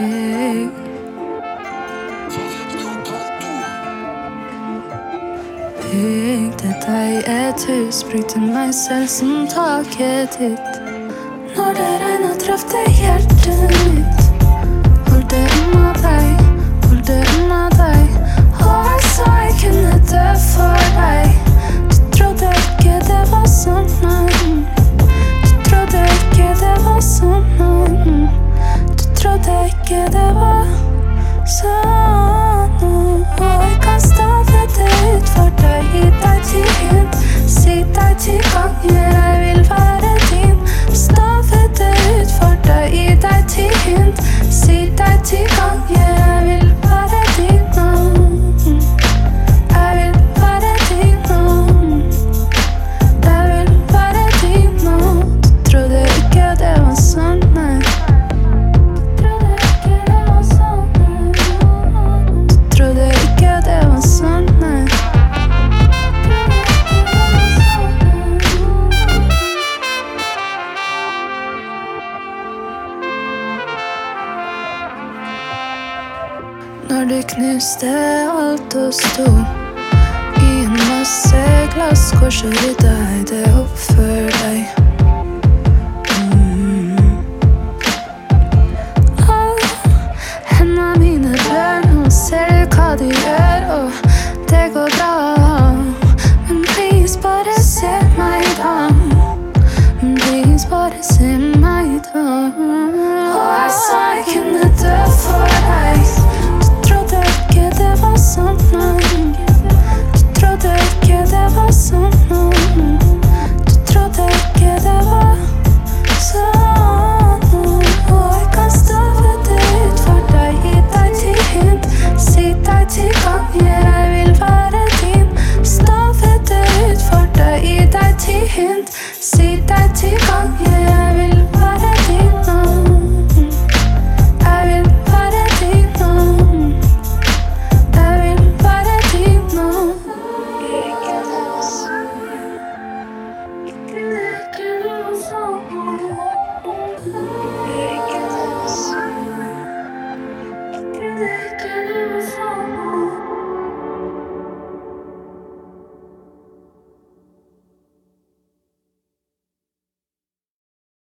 Bygde deg et hus, brukte meg selv som taket ditt. Når det regnet traff det hjertet mitt. Hold det unna deg, hold det unna deg. Og jeg sa jeg kunne dø for deg. Du trodde ikke det var sånn, nei. Du trodde ikke det var sånn, nei. Du trodde ikke det var sånn. Og jeg kastet det ut for deg, gi deg 10 hint. Si deg 10 ganger jeg vil være din. Stavet det ut for deg, gi deg 10 hint. Si deg 10 ganger jeg vil være din nå. Jeg vil være din nå. Jeg vil være din nå. Du trodde ikke det var sånn, nei. Du trodde ikke det var sånn, nei. Du trodde ikke det var sånn, nei. Når du knuste alt og sto i en masse glass, hvor så rydda jeg det opp for deg. Hendene mine blør nå, ser du hva du gjør, og det går bra. Men please, bare se meg da. Please, bare se meg da. Og jeg sa jeg kunne dø for deg. Det var sånn, nei. Du trodde ikke det var sånn, nei. Du trodde ikke det var sånn. Og jeg kastet det ut for deg, gi deg 10 hint. Si deg 10 ganger jeg vil være din. Stavet det ut for deg, gi deg 10 hint. Si deg 10 ganger